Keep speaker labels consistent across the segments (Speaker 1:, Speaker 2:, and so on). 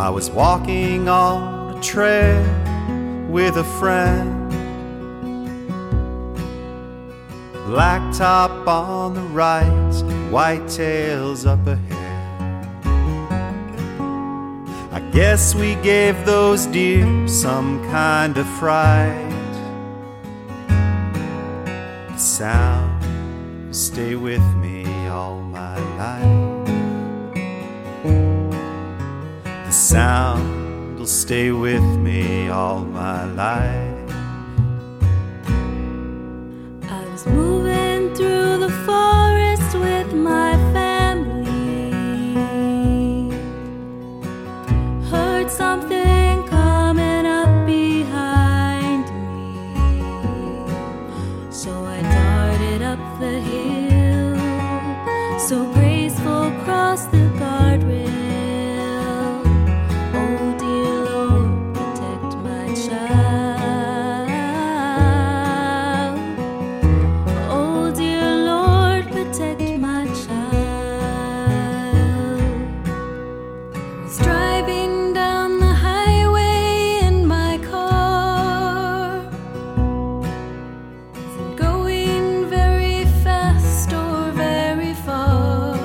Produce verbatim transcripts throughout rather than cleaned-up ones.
Speaker 1: I was walking on a trail with a friend, blacktop on the right, white tails up ahead. I guess we gave those deer some kind of fright. The sound will stay with me all my life. The sound will stay with me all my life.
Speaker 2: I was moving through the forest with my family, heard something coming up behind me, so I darted up the hill, so graceful across the guardrail. Oh dear Lord, protect my child. Oh dear Lord, protect my child. I was driving down the highway in my car, wasn't going very fast or very far.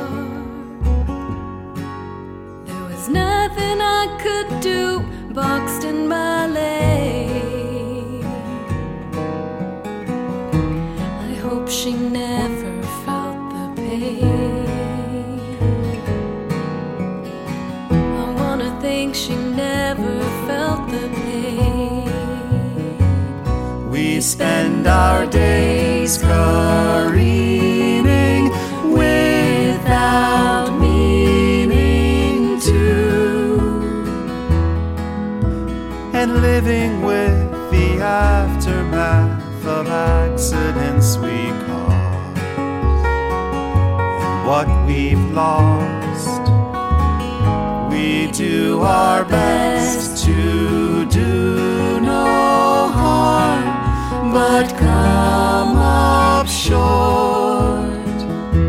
Speaker 2: There was nothing I could do, boxed in my leg. I hope she never felt the pain. I wanna think she never felt the pain.
Speaker 1: We spend our days careening without meaning to, and living with the aftermath of accidents we caused, and what we've lost. We do our best to do no harm, but come up short,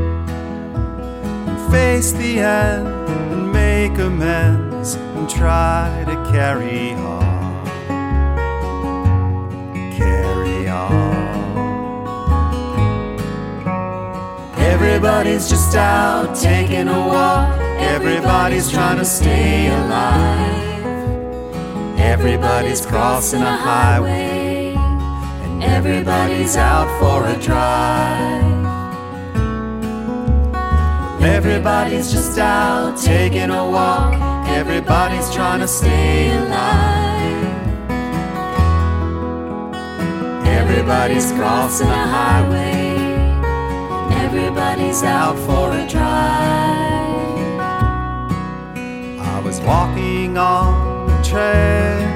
Speaker 1: and face the end and make amends and try to carry on, carry on. Everybody's just out taking a walk, everybody's trying to stay alive, everybody's crossing a highway, and everybody's out for a drive. Everybody's just out taking a walk, everybody's trying to stay alive, everybody's crossing a highway, everybody's out for a drive. I was walking on the trail